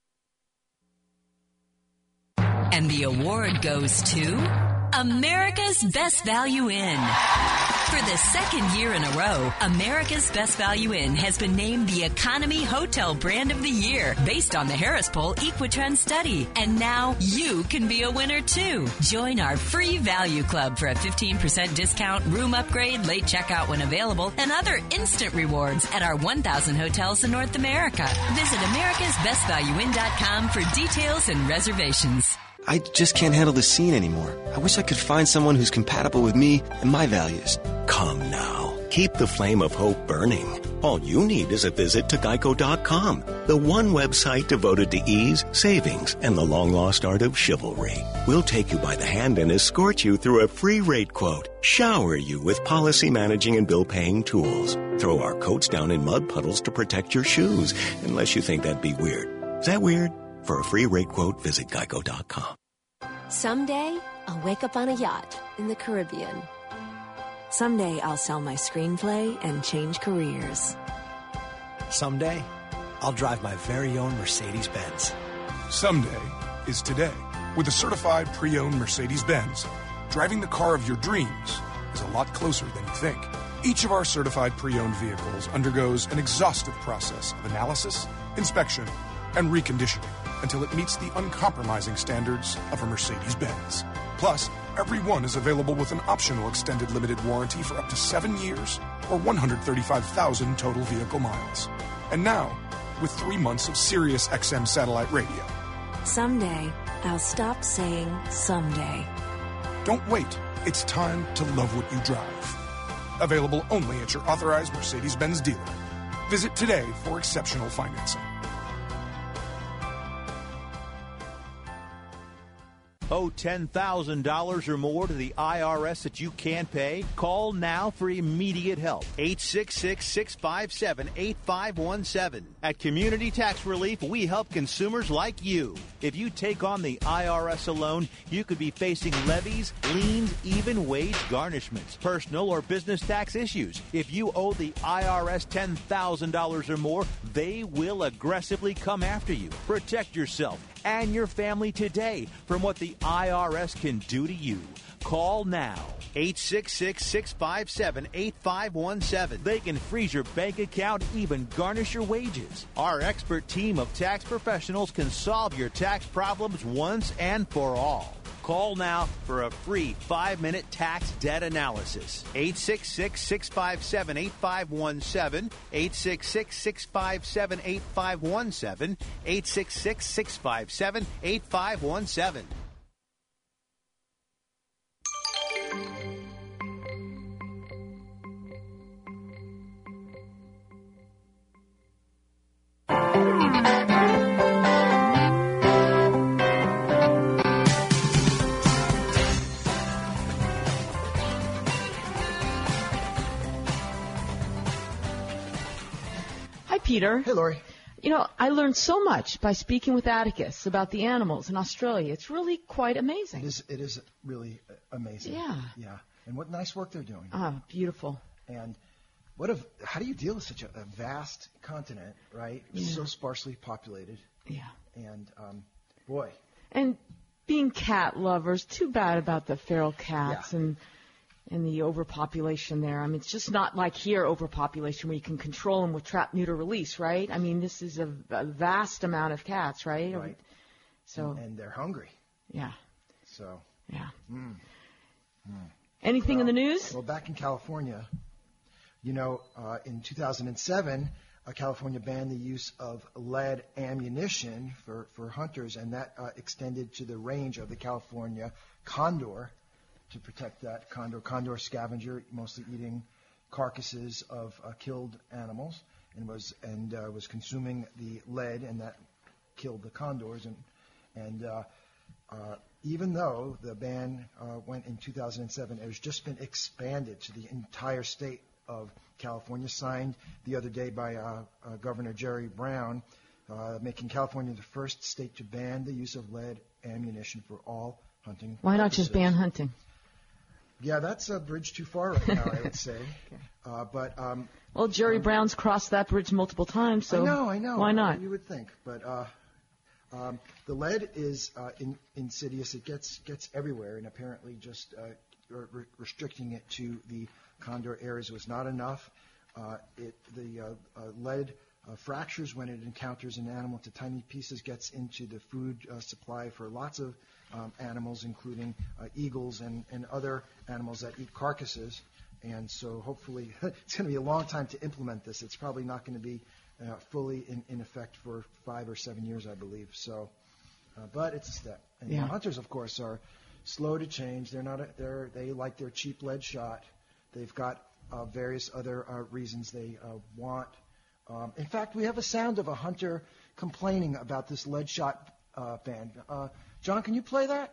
And the award goes to America's Best Value Inn. For the second year in a row, America's Best Value Inn has been named the Economy Hotel Brand of the Year based on the Harris Poll Equitrend study. And now you can be a winner too. Join our free value club for a fifteen percent discount, room upgrade, late checkout when available, and other instant rewards at our one thousand hotels in North America. Visit americas best value inn dot com for details and reservations. I just can't handle the scene anymore. I wish I could find someone who's compatible with me and my values. Come now. Keep the flame of hope burning. All you need is a visit to geico dot com, the one website devoted to ease, savings, and the long-lost art of chivalry. We'll take you by the hand and escort you through a free rate quote, shower you with policy managing and bill paying tools, throw our coats down in mud puddles to protect your shoes, unless you think that'd be weird. Is that weird? For a free rate quote, visit geico dot com. Someday, I'll wake up on a yacht in the Caribbean. Someday, I'll sell my screenplay and change careers. Someday, I'll drive my very own Mercedes-Benz. Someday is today. With a certified pre-owned Mercedes-Benz, driving the car of your dreams is a lot closer than you think. Each of our certified pre-owned vehicles undergoes an exhaustive process of analysis, inspection, and reconditioning until it meets the uncompromising standards of a Mercedes-Benz. Plus, every one is available with an optional extended limited warranty for up to seven years or one hundred thirty-five thousand total vehicle miles. And now, with three months of Sirius X M satellite radio. Someday, I'll stop saying someday. Don't wait. It's time to love what you drive. Available only at your authorized Mercedes-Benz dealer. Visit today for exceptional financing. Owe ten thousand dollars or more to the I R S that you can't pay? Call now for immediate help. eight six six, six five seven, eight five one seven. At Community Tax Relief, we help consumers like you. If you take on the I R S alone, you could be facing levies, liens, even wage garnishments, personal or business tax issues. If you owe the I R S ten thousand dollars or more, they will aggressively come after you. Protect yourself and your family today from what the I R S can do to you. Call now. eight six six, six five seven, eight five one seven. They can freeze your bank account, even garnish your wages. Our expert team of tax professionals can solve your tax problems once and for all. Call now for a free five-minute tax debt analysis. eight six six, six five seven, eight five one seven, eight six six, six five seven, eight five one seven, eight six six, six five seven, eight five one seven. Peter. Hey, Lori. You know, I learned so much by speaking with Atticus about the animals in Australia. It's really quite amazing. It is, it is really amazing. Yeah. Yeah. And what nice work they're doing. Ah, beautiful. And what if, how do you deal with such a, a vast continent, right? Yeah. So sparsely populated. Yeah. And, um, boy. And being cat lovers, too bad about the feral cats yeah. and and the overpopulation there. I mean, it's just not like here, overpopulation, where you can control them with trap, neuter, release, right? I mean, this is a, a vast amount of cats, right? Right. So. And, and they're hungry. Yeah. So. Yeah. Mm. Mm. Anything well, in the news? Well, back in California, you know, uh, in two thousand seven, uh, California banned the use of lead ammunition for, for hunters, and that uh, extended to the range of the California condor, to protect that condor. Condor scavenger, mostly eating carcasses of uh, killed animals, and was and uh, was consuming the lead, and that killed the condors. And and uh, uh, even though the ban uh, went in two thousand seven, it has just been expanded to the entire state of California. Signed the other day by uh, uh, Governor Jerry Brown, uh, making California the first state to ban the use of lead ammunition for all hunting. Why not purposes. just ban hunting? Yeah, that's a bridge too far right now, I would say. Okay. Uh, but um, well, Jerry um, Brown's crossed that bridge multiple times, so I know, I know. Why not? You would think, but uh, um, the lead is uh, in, insidious. It gets gets everywhere, and apparently just uh, re- restricting it to the condor areas was not enough. Uh, it the uh, uh, lead uh, fractures when it encounters an animal to tiny pieces, gets into the food uh, supply for lots of Um, animals, including uh, eagles and, and other animals that eat carcasses. And so hopefully it's going to be a long time to implement this. It's probably not going to be uh, fully in, in effect for five or seven years, I believe. So, uh, but it's a step. And yeah. the hunters, of course, are slow to change. They're not. A, they're they like their cheap lead shot. They've got uh, various other uh, reasons they uh, want. Um, in fact, we have a sound of a hunter complaining about this lead shot uh, ban. Uh, John, can you play that?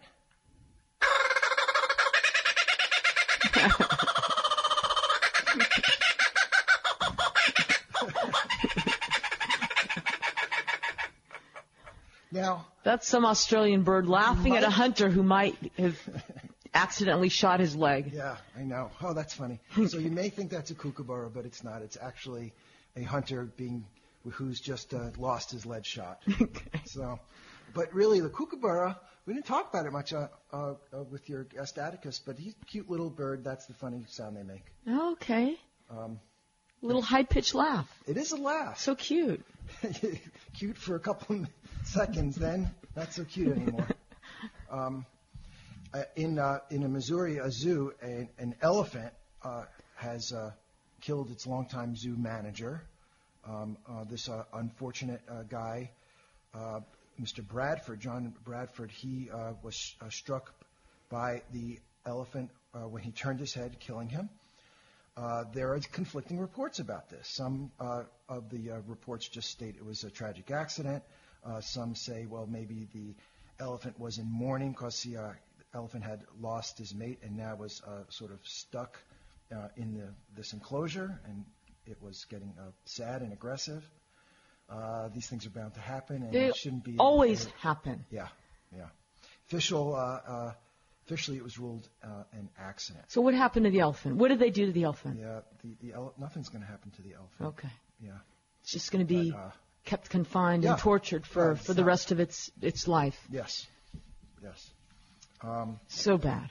Now, that's some Australian bird laughing might, at a hunter who might have accidentally shot his leg. Yeah, I know. Oh, that's funny. So you may think that's a kookaburra, but it's not. It's actually a hunter being who's just uh, lost his lead shot. Okay. So, but really, the kookaburra, we didn't talk about it much uh, uh, uh, with your guest Atticus, but he's a cute little bird. That's the funny sound they make. Okay. Um, little high-pitched laugh. It is a laugh. So cute. Cute for a couple of seconds, then not so cute anymore. um, uh, in uh, in a Missouri a zoo, a, an elephant uh, has uh, killed its longtime zoo manager. Um, uh, this uh, unfortunate uh, guy, uh, Mister Bradford, John Bradford, he uh, was uh, struck by the elephant uh, when he turned his head, killing him. Uh, there are conflicting reports about this. Some uh, of the uh, reports just state it was a tragic accident. Uh, some say, well, maybe the elephant was in mourning because the uh, elephant had lost his mate and now was uh, sort of stuck uh, in the, this enclosure, and it was getting uh, sad and aggressive. Uh, these things are bound to happen, and they it shouldn't be. always uh, happen. Yeah, yeah. Official, uh, uh, officially, it was ruled uh, an accident. So what happened to the elephant? What did they do to the elephant? Yeah, the, the ele- nothing's going to happen to the elephant. Okay. Yeah. It's just going to be but, uh, kept confined yeah. and tortured for, Yeah, for the not- rest of its its life. Yes. Yes. Um, So bad.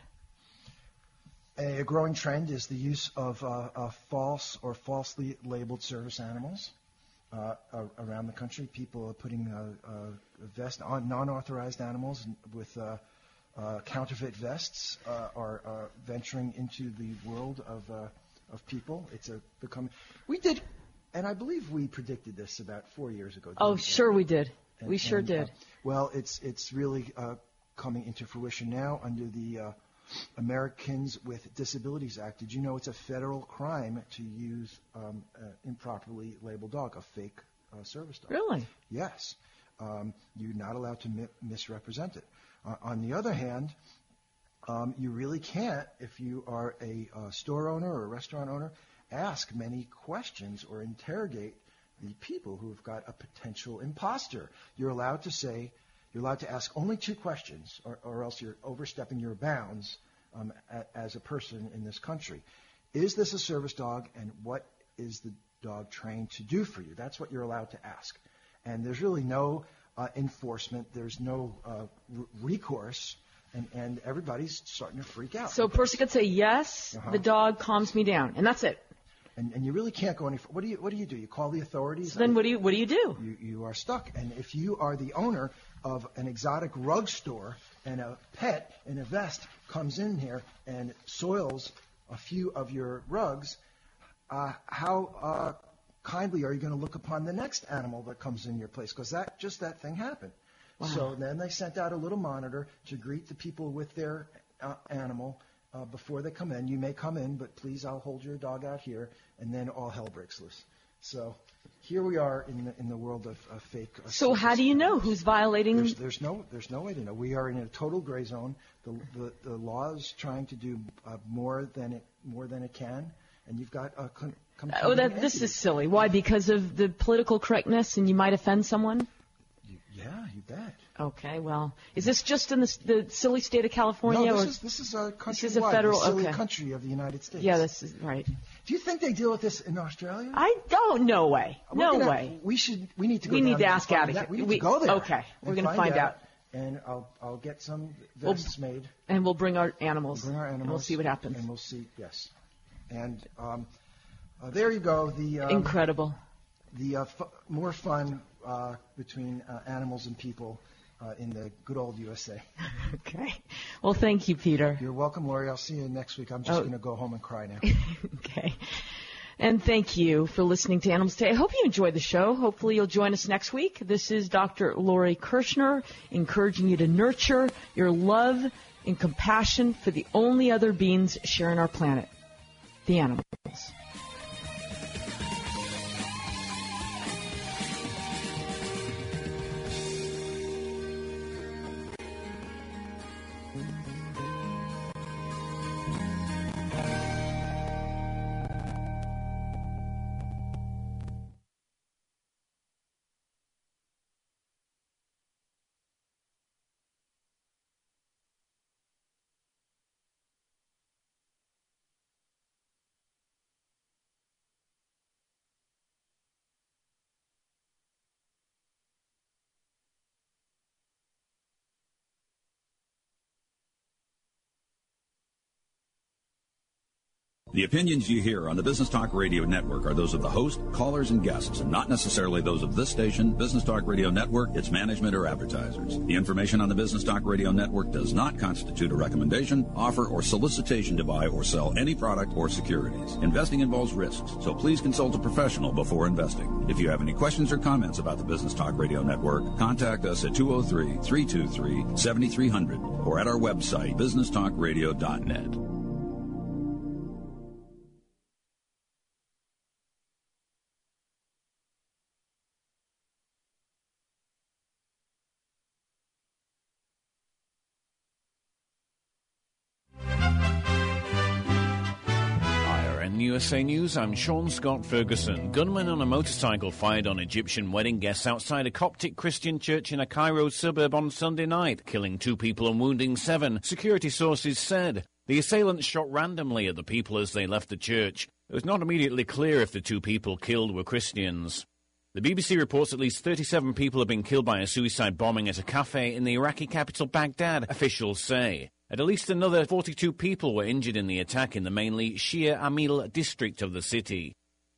A growing trend is the use of uh, uh, false or falsely labeled service animals uh, uh, around the country. People are putting uh, uh, vest on non-authorized animals with uh, uh, counterfeit vests uh, are uh, venturing into the world of uh, of people. It's a becoming. We did, and I believe we predicted this about four years ago. Oh, sure we did. And, we sure and, did. Uh, well, it's it's really uh, coming into fruition now under the uh, Americans with Disabilities Act. Did you know it's a federal crime to use um, an improperly labeled dog, a fake uh, service dog? Really? Yes. Um, you're not allowed to mi- misrepresent it. Uh, on the other hand, um, you really can't, if you are a uh, store owner or a restaurant owner, ask many questions or interrogate the people who've got a potential imposter. You're allowed to say, you're allowed to ask only two questions, or, or else you're overstepping your bounds um, a, as a person in this country. Is this a service dog, and what is the dog trained to do for you? That's what you're allowed to ask. And there's really no uh, enforcement. There's no uh, r- recourse. And, and everybody's starting to freak out. So a person could say, yes, Uh-huh. the dog calms me down, and that's it. And, and you really can't go any further. What do you What do you do? You call the authorities? So then what do you what do you do? You, you are stuck. And if you are the owner of an exotic rug store and a pet in a vest comes in here and soils a few of your rugs, uh, how uh, kindly are you going to look upon the next animal that comes in your place? Because that just that thing happened. Wow. So then they sent out a little monitor to greet the people with their uh, animal uh, before they come in. You may come in, but please, I'll hold your dog out here, and then all hell breaks loose. So here we are in the in the world of, of fake. Uh, So how do you know who's violating? There's, there's no there's no way to know. We are in a total gray zone. The the, the law is trying to do uh, more than it more than it can, and you've got a con- Oh, that this is silly. Why? Because of the political correctness, and you might offend someone. Yeah, you bet. Okay, well, is this just in the, the silly state of California? No, this or is this is a countrywide, this is a federal, the silly okay. country of the United States. Yeah, this is right. Do you think they deal with this in Australia? I don't. No way. We're No gonna- way. We should. We need to. Go We down need to there and ask find out of that. here. We need We- to go there. okay, we're and gonna find find out. And I'll I'll get some We'll- vests made. And we'll bring our animals. Bring our animals. And we'll see what happens. And we'll see. Yes. And um, uh, there you go. The um, Incredible. The uh, fu- more fun uh, between uh, animals and people uh, in the good old U S A. Okay. Well, thank you, Peter. You're welcome, Lori. I'll see you next week. I'm just Oh. going to go home and cry now. Okay. And thank you for listening to Animals Today. I hope you enjoyed the show. Hopefully you'll join us next week. This is Doctor Lori Kirshner, encouraging you to nurture your love and compassion for the only other beings sharing our planet, the animals. The opinions you hear on the Business Talk Radio Network are those of the host, callers, and guests, and not necessarily those of this station, Business Talk Radio Network, its management, or advertisers. The information on the Business Talk Radio Network does not constitute a recommendation, offer, or solicitation to buy or sell any product or securities. Investing involves risks, so please consult a professional before investing. If you have any questions or comments about the Business Talk Radio Network, contact us at two oh three, three two three, seven three zero zero or at our website, business talk radio dot net. U S A News, I'm Sean Scott Ferguson. Gunmen on a motorcycle fired on Egyptian wedding guests outside a Coptic Christian church in a Cairo suburb on Sunday night, killing two people and wounding seven, security sources said. The assailants shot randomly at the people as they left the church. It was not immediately clear if the two people killed were Christians. The B B C reports at least thirty-seven people have been killed by a suicide bombing at a cafe in the Iraqi capital Baghdad, officials say. At least another forty-two people were injured in the attack in the mainly Shia Amil district of the city.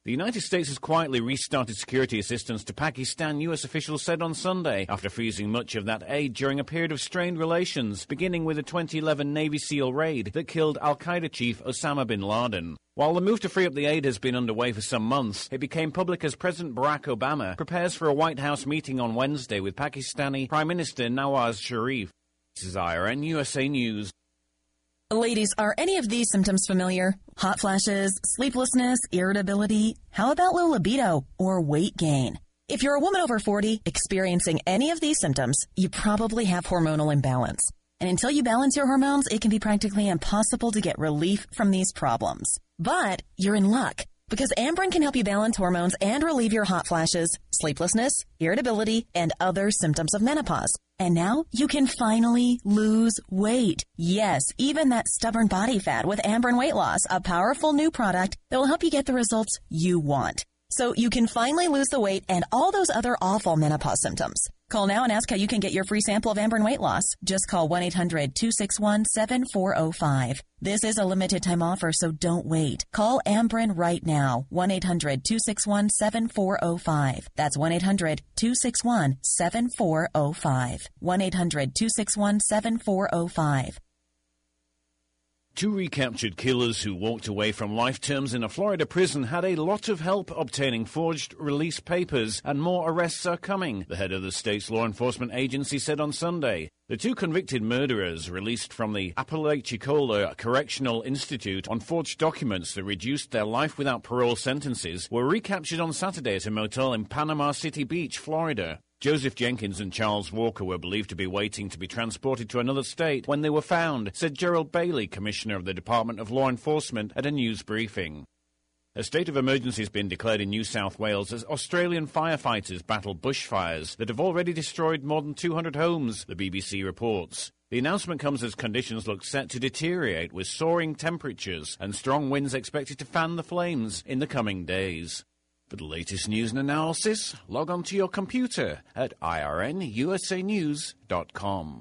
The United States has quietly restarted security assistance to Pakistan, U S officials said on Sunday, after freezing much of that aid during a period of strained relations, beginning with a twenty eleven Navy SEAL raid that killed al-Qaeda chief Osama bin Laden. While the move to free up the aid has been underway for some months, it became public as President Barack Obama prepares for a White House meeting on Wednesday with Pakistani Prime Minister Nawaz Sharif. This is I R N U S A News. Ladies, are any of these symptoms familiar? Hot flashes, sleeplessness, irritability? How about low libido or weight gain? If you're a woman over forty experiencing any of these symptoms, you probably have hormonal imbalance. And until you balance your hormones, it can be practically impossible to get relief from these problems. But you're in luck, because Amberen can help you balance hormones and relieve your hot flashes, sleeplessness, irritability, and other symptoms of menopause. And now you can finally lose weight. Yes, even that stubborn body fat with Amberen Weight Loss, a powerful new product that will help you get the results you want. So you can finally lose the weight and all those other awful menopause symptoms. Call now and ask how you can get your free sample of Amberen Weight Loss. Just call one eight hundred two six one seven four zero five. This is a limited time offer, so don't wait. Call Amberen right now. one eight hundred two six one seven four zero five. That's one eight hundred two six one seven four zero five. one eight hundred two six one seven four zero five. Two recaptured killers who walked away from life terms in a Florida prison had a lot of help obtaining forged release papers, and more arrests are coming, the head of the state's law enforcement agency said on Sunday. The two convicted murderers, released from the Apalachicola Correctional Institute on forged documents that reduced their life without parole sentences, were recaptured on Saturday at a motel in Panama City Beach, Florida. Joseph Jenkins and Charles Walker were believed to be waiting to be transported to another state when they were found, said Gerald Bailey, Commissioner of the Department of Law Enforcement, at a news briefing. A state of emergency has been declared in New South Wales as Australian firefighters battle bushfires that have already destroyed more than two hundred homes, the B B C reports. The announcement comes as conditions look set to deteriorate, with soaring temperatures and strong winds expected to fan the flames in the coming days. For the latest news and analysis, log on to your computer at I R N U S A news dot com.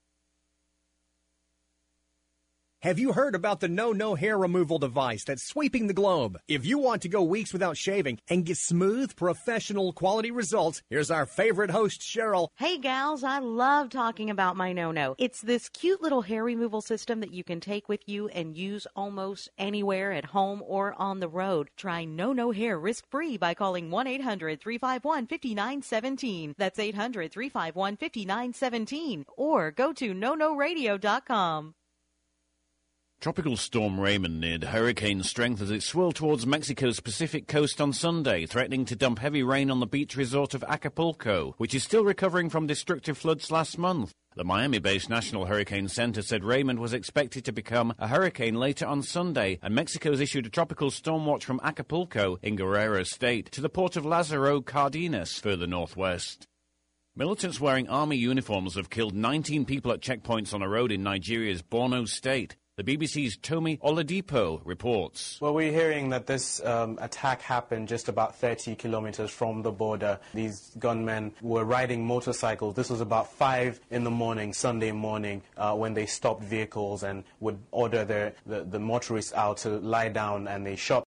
Have you heard about the No No hair removal device that's sweeping the globe? If you want to go weeks without shaving and get smooth, professional quality results, here's our favorite host, Cheryl. Hey gals, I love talking about my No No. It's this cute little hair removal system that you can take with you and use almost anywhere at home or on the road. Try No No hair risk-free by calling one eight hundred three five one five nine one seven. That's eight hundred three five one five nine one seven. Or go to no no radio dot com. Tropical storm Raymond neared hurricane strength as it swirled towards Mexico's Pacific coast on Sunday, threatening to dump heavy rain on the beach resort of Acapulco, which is still recovering from destructive floods last month. The Miami-based National Hurricane Center said Raymond was expected to become a hurricane later on Sunday, and Mexico's issued a tropical storm watch from Acapulco in Guerrero State to the port of Lázaro Cárdenas, further northwest. Militants wearing army uniforms have killed nineteen people at checkpoints on a road in Nigeria's Borno State. The B B C's Tomi Oladipo reports. Well, we're hearing that this um, attack happened just about thirty kilometers from the border. These gunmen were riding motorcycles. This was about five in the morning, Sunday morning, uh, when they stopped vehicles and would order their, the, the motorists out to lie down, and they shot